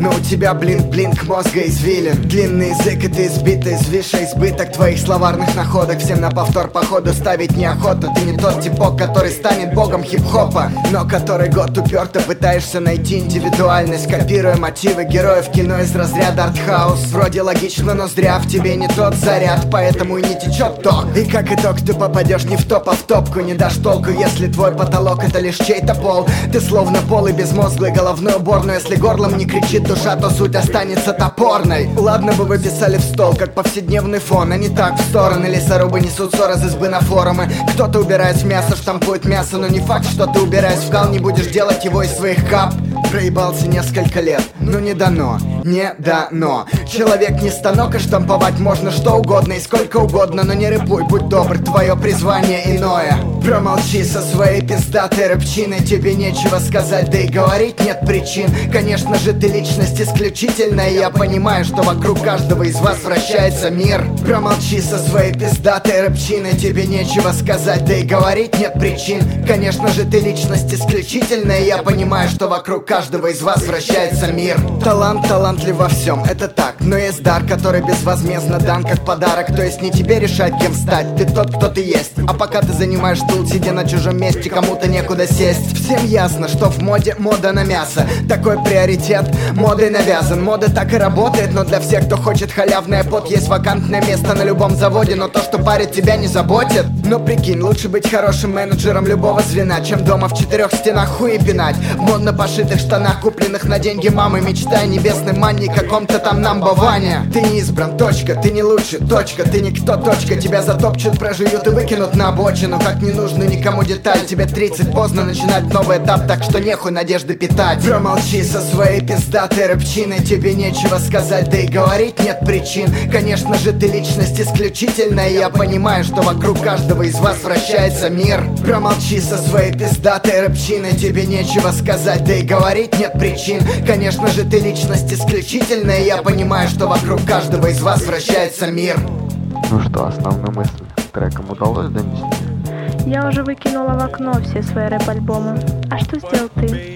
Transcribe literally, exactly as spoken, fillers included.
Но у тебя блинк-блинк мозга извилин. Длинный язык и ты избитый из виша. Избыток твоих словарных находок. Всем на повтор походу ставить неохота. Ты не тот типок, который станет богом хип-хопа, но который год уперто пытаешься найти индивидуальность, копируя мотивы героев кино из разряда артхаус. Вроде логично, но зря, в тебе не тот заряд, поэтому и не течет ток. И как итог ты попадешь не в топ, а в топку. Не дашь толку, если твой потолок это лишь чей-то пол. Ты словно полый безмозглый головной убор, но если горлом не кричит душа, то суть останется топорной. Ладно бы вы писали в стол, как повседневный фон, а не так в стороны. Лесорубы несут ссор из избы на форумы. Кто-то убирает мясо, штампует мясо, но не факт, что ты убираешь в кал, не будешь делать его из своих кап. Проебался несколько лет, но не дано, не дано. Человек не станок, и штамповать можно что угодно и сколько угодно, но не рыпуй, будь добр, твое призвание иное. Промолчи со своей пиздатой рыбчиной, тебе нечего сказать, да и говорить нет причин. Конечно же ты личность исключительная, и я понимаю, что вокруг каждого из вас вращается мир. Промолчи со своей пиздатой рыбчиной, тебе нечего сказать, да и говорить нет причин. Конечно же ты личность исключительная, и я понимаю, что вокруг каждого из вас вращается мир. Талант талантлив во всем, это так, но есть дар, который безвозмездно дан как подарок. То есть не тебе решать, кем стать, ты тот, кто ты есть. А пока ты занимаешь стул, сидя на чужом месте, кому-то некуда сесть. Всем ясно, что в моде мода на мясо. Такой приоритет модой навязан. Мода так и работает, но для всех, кто хочет халявный пот, есть вакантное место на любом заводе. Но то, что парит, тебя не заботит. Но прикинь, лучше быть хорошим менеджером любого звена, чем дома в четырех стенах хуи пинать в модно пошитых штанах, купленных на деньги мамы, мечтая небесным манне каком-то там намбоване. Ты не избран, точка, ты не лучше, точка, ты никто, точка. Тебя затопчут, прожуют и выкинут на обочину, как не нужно никому деталь. Тебе тридцать, поздно начинать новый этап, так что нехуй надежды питать. Промолчи со своей пиздатой рыбчиной, тебе нечего сказать, да и говорить нет причин. Конечно же ты личность исключительная, и я понимаю, что вокруг каждого из вас вращается мир. Промолчи со своей пиздатой рыбчиной, тебе нечего сказать, да и говорить нет причин. Конечно же ты личность исключительная, и я понимаю, что вокруг каждого из вас вращается мир. Ну что, основную мысль треком удалось донести? Я уже выкинула в окно все свои рэп-альбомы. А что сделал ты?